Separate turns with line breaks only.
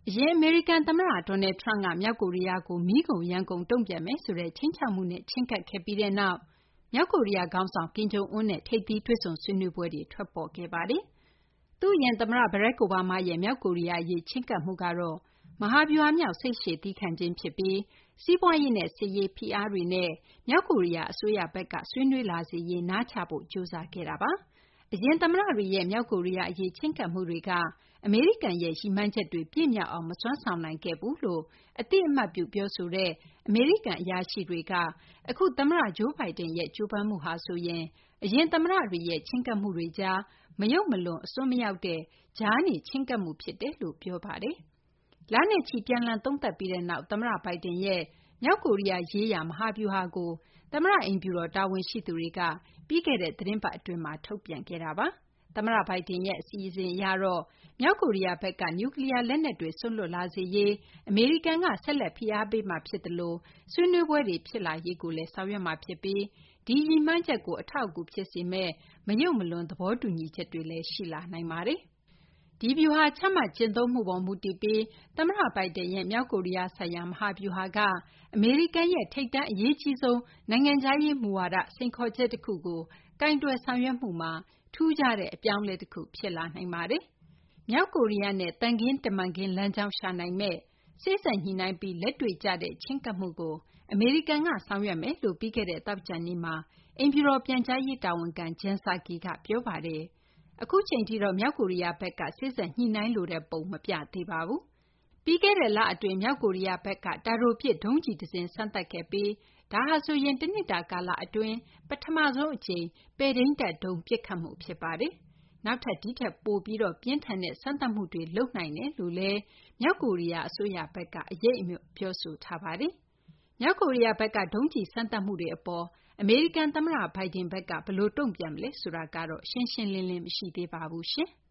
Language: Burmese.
အရင်အမေရိကန်သမ္မတ Donald Trump က မြောက်ကိုရီးယားကို မီးကုန်ယမ်းကုန်တုံ့ပြန်မယ်ဆိုတဲ့ ခြိမ်းခြောက်မှုနဲ့ ချဉ်းကပ်ခဲ့ပြီးနောက် မြောက်ကိုရီးယားခေါင်းဆောင် Kim Jong Un နဲ့ ထိပ်သီးတွေ့ဆုံဆွေးနွေးပွဲတွေ ထွက်ပေါ်ခဲ့ပါတယ်။ သူ့အရင် သမ္မတ Barack Obama ရဲ့ မြောက်ကိုရီးယားအရေး ချဉ်းကပ်မှုကတော့ မဟာဗျူဟာမြောက် စိတ်ရှည်သည်းခံခြင်းဖြစ်ပြီး စီးပွားရေးနဲ့ စစ်ရေးဖိအားတွေနဲ့ မြောက်ကိုရီးယားအစိုးရဘက်က ဆွေးနွေးလာစေရေး နားချဖို့ ကြိုးစားခဲ့တာပါ။ အရင်သမ္မတတွေရဲ့ မြောက်ကိုရီးယားအရေး ချဉ်းကပ်မှုတွေက အမေရိကန်ရဲ့ ရည်မှန်းချက်တွေ ပြည့်မြောက်အောင် မစွမ်းဆောင်နိုင်ခဲ့ဘူးလို့ အသိအမှတ်ပြု ပြောဆိုတဲ့ အမေရိကန်အရာရှိတွေက အခု သမ္မတ Joe Biden ရဲ့ ကြိုးပမ်းမှုဟာဆိုရင် အရင်သမ္မတတွေရဲ့ ချဉ်းကပ်မှုတွေကြား မယုတ်မလွန် အစွန်းမရောက်တဲ့ ကြားနေချဉ်းကပ်မှု ဖြစ်တယ်လို့ ပြောပါတယ်။ လနဲ့ချီ ပြန်လှန်သုံးသပ်ပြီးနောက် သမ္မတ Biden ရဲ့ မြောက်ကိုရီးယားရေးရာ မဟာဗျူဟာကို သမ္မတအိမ်ဖြူတော် တာဝန်ရှိသူတွေက ပြီးခဲ့တဲ့ သီတင်းပတ်အတွင်းမှာ ထုတ်ပြန်ခဲ့တာပါ။ သမ္မတ Biden ရဲ့ အစီအစဉ်အရတော့ မြောက်ကိုရီးယားဘက်က နျူးကလီးယားလက်နက်တွေ စွန့်လွှတ်လာစေရေး အမေရိကန်က ဆက်လက်ဖိအားပေးမှာ ဖြစ်သလို ဆွေးနွေးပွဲတွေ ဖြစ်လာရေးကိုလည်း ဆောင်ရွက်မှာဖြစ်ပြီး ဒီရည်မှန်းချက်ကို အထောက်အကူဖြစ်စေမယ့် မယုတ်မလွန် သဘောတူညီချက်တွေလည်း ရှိလာနိုင်ပါတယ်။ ဒီဗျူဟာ ချမှတ်ကျင့်သုံးမှုပေါ် မူတည်ပြီး သမ္မတ Biden ရဲ့ မြောက်ကိုရီးယားဆိုင်ရာ မဟာဗျူဟာက အမေရိကန်ရဲ့ ထိပ်တန်းအရေးကြီးဆုံး နိုင်ငံခြားရေးမူဝါဒ စိန်ခေါ်ချက်တခုကို ကိုင်တွယ်ဆောင်ရွက်မှုမှာ ထူးခြားတဲ့ အပြောင်းအလဲတခု ဖြစ်လာနိုင်ပါတယ်။ မြောက်ကိုရီးယားနဲ့ သံခင်းတမန်ခင်း လမ်းကြောင်းရှာနိုင်မယ့် စေ့စပ်ညှိနှိုင်းပြီး လက်တွေ့ကျတဲ့ ချဉ်းကပ်မှုကို အမေရိကန်က ဆောင်ရွက်မယ်လို့ ပြီးခဲ့တဲ့ သောကြာနေ့မှာ အိမ်ဖြူတော် ပြန်ကြားရေးတာဝန်ခံ Jen Psaki က ပြောပါတယ်။ အခုအချိန်ထိတော့ မြောက်ကိုရီးယားဘက်က စေ့စပ်ညှိနှိုင်းလိုတဲ့ပုံ မပြသေးပါဘူး။ ပြီးခဲ့တဲ့လအတွင်း မြောက်ကိုရီးယားဘက်က တာတိုပစ် ဒုံးကျည်တစင်း စမ်းသပ်ခဲ့ပြီး ဒါဟာဆိုရင် တနှစ်တာကာလအတွင်း ပထမဆုံးအကြိမ် ပဲ့ထိန်းတပ်ဒုံး ပစ်ခတ်မှု ဖြစ်ပါတယ်။ နောက်ထပ် ဒီထက်ပိုပြီး ပြင်းထန်တဲ့ စမ်းသပ်မှုတွေ လုပ်နိုင်တယ်လို့လည်း မြောက်ကိုရီးယားအစိုးရဘက်က အရိပ်အမြွက် ပြောဆိုထားပါတယ်။ မြောက်ကိုရီးယားဘက်က ဒုံးကျည်စမ်းသပ်မှုတွေအပေါ် အမေရိကန်သမ္မတ Biden ဘက်က ဘယ်လိုတုံ့ပြန်မလဲ ဆိုတာကတော့ ရှင်းရှင်းလင်းလင်း မရှိသေးပါဘူး။